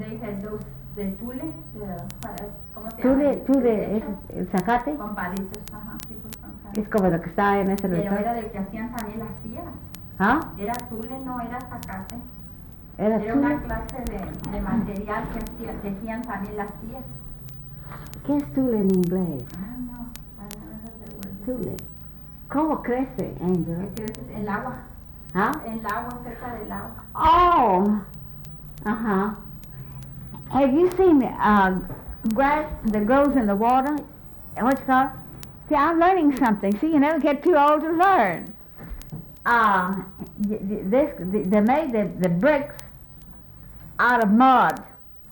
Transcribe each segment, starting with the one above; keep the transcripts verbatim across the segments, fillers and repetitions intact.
they had those, the tule, the, ¿cómo se llama? Tule, tule, De es hecho, el zacate. con palitos, ajá, sí, pues con palitos. Es como lo que está en ese Pero resort. era del que hacían también las sillas. ¿Ah? Era tule, no era zacate. Era Era tule. una clase de, de material que hacía, tejían también las sillas. ¿Qué es tule en inglés? Ah, no, I never heard that word. Tule. ¿Cómo crece, Angela? Que creces en el agua, ¿Ah? en el agua, cerca del agua. Oh, uh-huh. Have you seen uh, grass that grows in the water? What's it called? See, I'm learning something. See, you never get too old to learn. Uh, y- y- this, they made the, the bricks out of mud.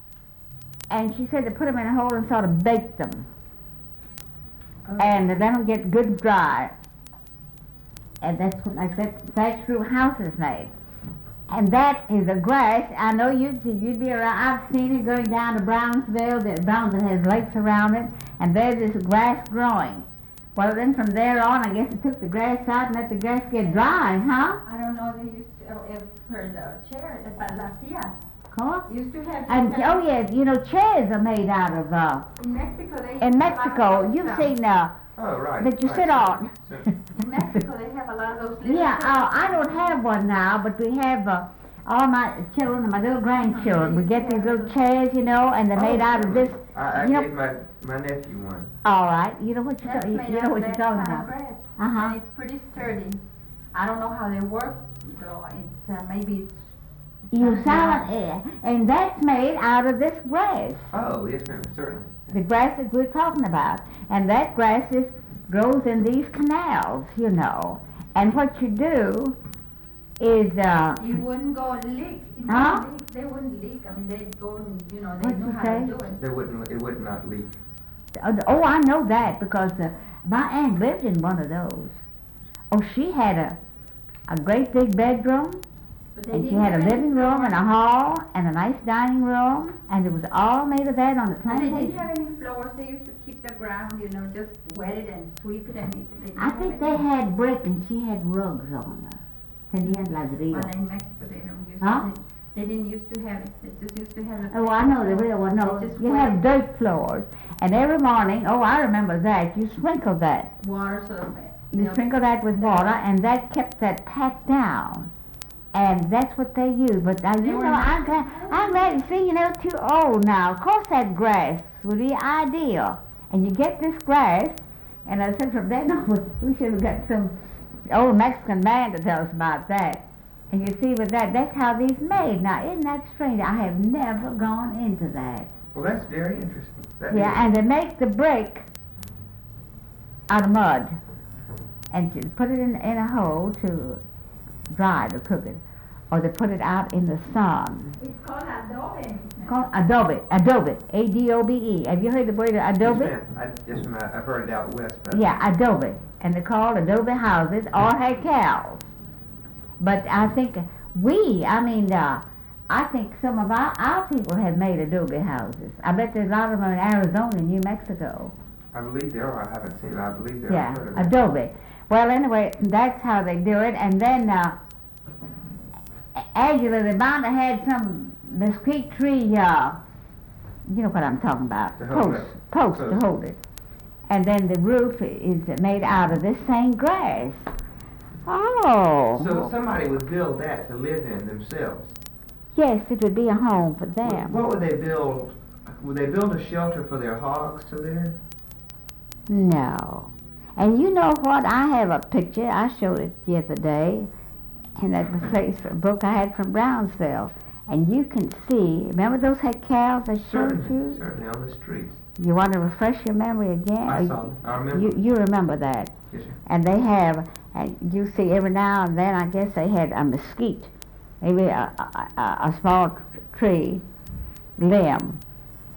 And she said they put them in a hole and sort of baked them. Okay. And let them get good dry. And that's what, like that thatched roof house is made. And that is a grass. I know you'd you'd be around. I've seen it going down to Brownsville. The Brownsville has lakes around it, and there's this grass growing. Well, then from there on, I guess it took the grass out and let the grass get dry, huh? I don't know, they used to, oh, if for the chair, the para las sillas, Huh? used to have. And some oh kind yes, you know chairs are made out of. Uh, In Mexico, they. in have a lot Mexico, of you've those, seen uh, Oh, right. that you right. sit on. So- In Mexico, they have a lot of those. little- Yeah, uh, I don't have one now, but we have uh, all my children and my little grandchildren. We get these little chairs, you know, and they're Oh, made out of this. I, I you know- gave my, my nephew one. All right, you know what you're That's talking. made You out know of what you're that talking kind of about. grass. Uh-huh. And it's pretty sturdy. I don't know how they work, though, it's, uh, maybe it's. You it's silent not- air, and that's made out of this grass, Oh, yes, ma'am, certainly. the grass that we're talking about, and that grass is grows in these canals, you know. And what you do is uh, You wouldn't go leak. It Huh? wouldn't leak. They wouldn't leak. I mean, they'd go and, you know, they What'd knew you how say? to do it. They wouldn't, it would not leak. oh, I know that because uh, my aunt lived in one of those. Oh, she had a a great big bedroom. But they And she didn't had a have any living room and a floors. hall and a nice dining room, and it was all made of that on the But They didn't plantation. have any floors. They used to keep the ground, you know, just wet it and sweep it and it. They didn't I have think any- they had brick and she had rugs on her. Tenían ladrillo. Well, in Mexico, they don't use Huh? it. They didn't used to have it. They just used to have it. Oh, I know the real one. No, They just you wet have dirt floors, and every morning, oh, I remember that. You sprinkle that. water so that You they'll- sprinkle that with water, and that kept that packed down. And that's what they use. But uh, They you were know, not- I'm glad, I'm glad. See, you know, too old now. Of course, that grass would be ideal. And you get this grass, and I said from then on, we should have got some old Mexican man to tell us about that. And you see, with that, that's how these made. Now, isn't that strange? I have never gone into that. Well, that's very interesting. That Yeah, is- and they make the brick out of mud, and you put it in in a hole to dry to cook it, or they put it out in the sun. It's called adobe. Called adobe, adobe, A D O B E. Have you heard the word adobe? Yes, ma'am. I, yes, ma'am. I- I've heard it out west, but. Yeah, adobe, and they're called adobe houses or jacals. But I think we, I mean, uh, I think some of our, our people have made adobe houses. I bet there's a lot of them in Arizona and New Mexico. I believe there are. I haven't seen it. I believe there are. Yeah, I've heard of it. adobe. Well, anyway, that's how they do it. And then, uh, Angela, they bound to had some mesquite tree, uh, you know what I'm talking about, To hold posts, it. posts to Posts. hold it. And then the roof is made out of this same grass. Oh. So somebody would build that to live in themselves. Yes, it would be a home for What- them. What would they build? Would they build a shelter for their hogs to live in? No. And you know what? I have a picture. I showed it the other day. And that was placed from a book I had from Brownsville. And you can see, remember those had cows I showed Certainly, you? certainly on the streets. You want to refresh your memory again? I Or saw them. I remember. You, you remember that. Yes, sir. And they have, and you see every now and then, I guess they had a mesquite, maybe a, a, a, a small tr- tree limb